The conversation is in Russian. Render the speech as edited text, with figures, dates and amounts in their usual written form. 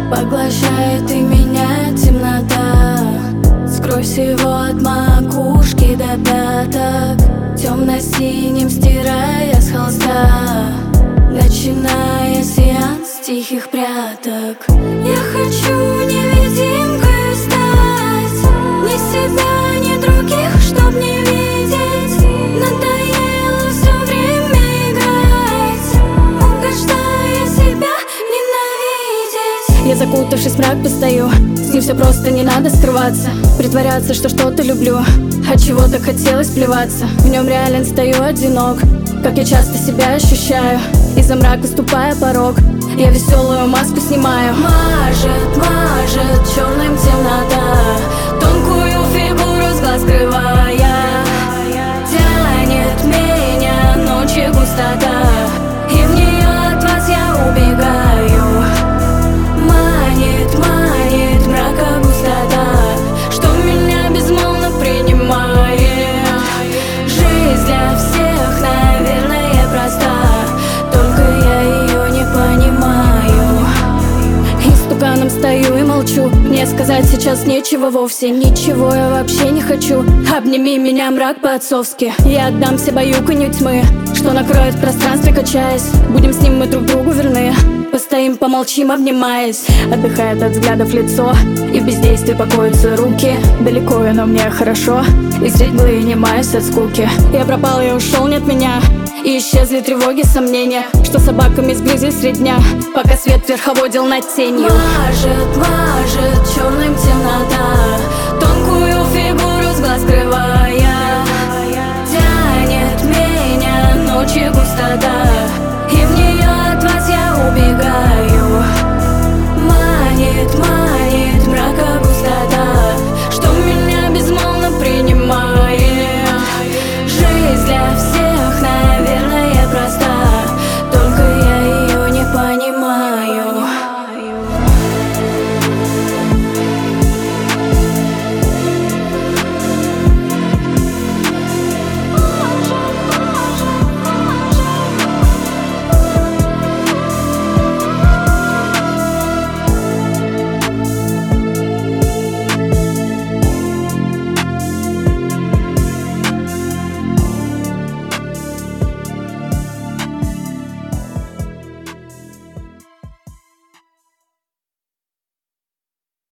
Поглощает и меня темнота. Скрой всего от макушки до пяток, темно-синим стирая с холста, начиная сеанс тихих пряток. Я хочу невидимкой стать, ни себя, ни других, чтоб не видеть. Надоело все время играть, угождая себя ненавидеть. Я, закутавшись в мрак, постою, с ним все просто, не надо скрываться, притворяться, что что-то люблю, от чего-то хотелось плеваться. В нем реально стою одинок, как я часто себя ощущаю, из-за мрака ступая порог, я веселую маску снимаю. Мажет черным темнота, тонкую фигуру с глаз скрывая. Тянет меня ночи густота, и в нее от вас я убегаю. Манит мрака густота, что меня безмолвно принимает. Жизнь для всех, наверное, проста, только я ее не понимаю. Истуканом стою и молчу, мне сказать сейчас нечего вовсе, ничего я вообще не хочу. Обними меня, мрак, по-отцовски, я отдамся баюканью тьмы, что накроет в пространстве, качаясь. Будем с ним мы друг другу верны, постоим, помолчим, обнимаясь. Отдыхает от взглядов лицо, и в бездействии покоятся руки. Далеко, но мне хорошо, и средь мглы не маюсь от скуки. Я пропал и ушел, нет меня, и исчезли тревоги, сомнения, что собаками сблизились средь дня, пока свет верховодил над тенью. Мажет черным темнота, тонкую фигуру с глаз скрывая. Тянет меня ночи густота, и в нее от вас я убегаю.